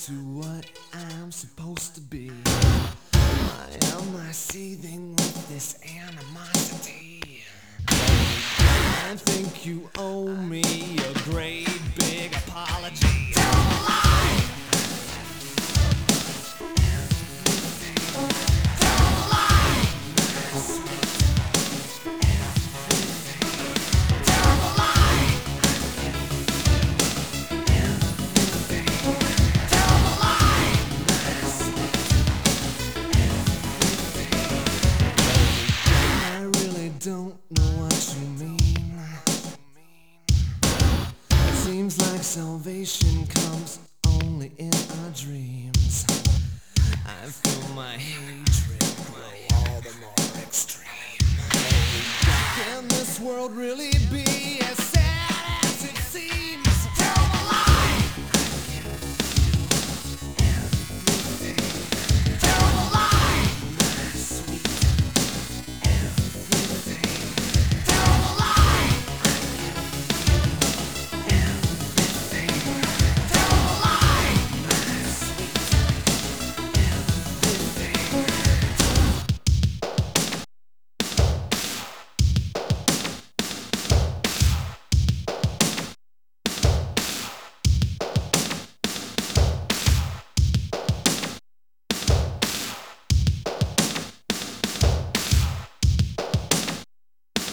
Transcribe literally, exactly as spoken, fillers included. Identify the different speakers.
Speaker 1: to what I'm supposed to be? Why am I seething with this animosity? I think you owe me a great big apology. Tell a lie! Tell a lie! Tell a lie! Tell a lie! I really don't know what you mean. Seems like salvation comes only in our dreams. I feel my hatred grow all the more extreme. Can this world really be